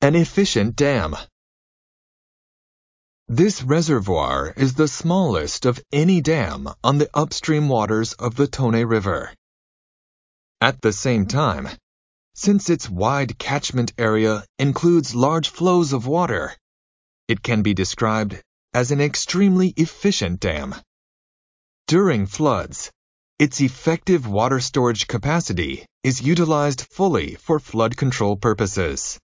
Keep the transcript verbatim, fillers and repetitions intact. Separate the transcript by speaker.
Speaker 1: An efficient dam. This reservoir is the smallest of any dam on the upstream waters of the Tone River. At the same time, since its wide catchment area includes large flows of water, it can be described as an extremely efficient dam. During floods, its effective water storage capacity is utilized fully for flood control purposes.